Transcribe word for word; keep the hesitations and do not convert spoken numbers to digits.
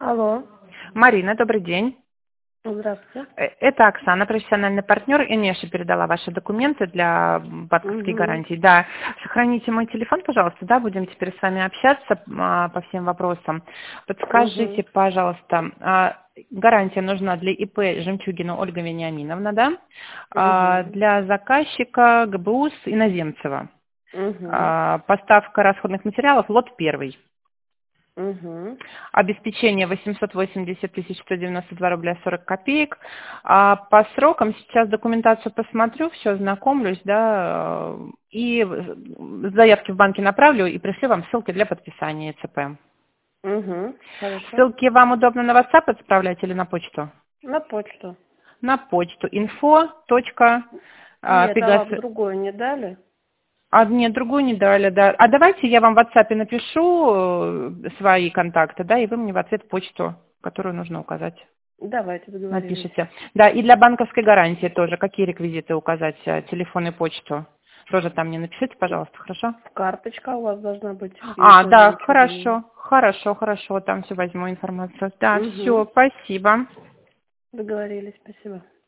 Алло. Марина, добрый день. Здравствуйте. Э, Это Оксана, профессиональный партнер. Инеша передала ваши документы для банковских Угу. гарантий. Да, сохраните мой телефон, пожалуйста, да, будем теперь с вами общаться а, по всем вопросам. Подскажите, Угу. пожалуйста, а, гарантия нужна для ИП Жемчугина Ольга Вениаминовна, да? А, Угу. для заказчика ГБУС Иноземцева. Угу. А, поставка расходных материалов, лот первый. Угу. Обеспечение восемьсот восемьдесят тысяч сто девяносто два рубля сорок копеек. А по срокам сейчас документацию посмотрю, все знакомлюсь, да, э, и заявки в банке направлю и пришлю вам ссылки для подписания ЦП. Угу. Хорошо. Ссылки вам удобно на WhatsApp отправлять или на почту? На почту. На почту info. Нет, а Пегас. вам другое не дали? А нет, другую не дали, да. А давайте я вам в WhatsApp напишу э, свои контакты, да, и вы мне в ответ почту, которую нужно указать. Давайте договорились. Напишите. Да, и для банковской гарантии тоже. Какие реквизиты указать? э, Телефон и почту. Тоже там мне напишите, пожалуйста, хорошо? Карточка у вас должна быть. А, Info да, жемчужина. хорошо, хорошо, хорошо, там все возьму информацию. Да, все, Угу. спасибо. Договорились, спасибо.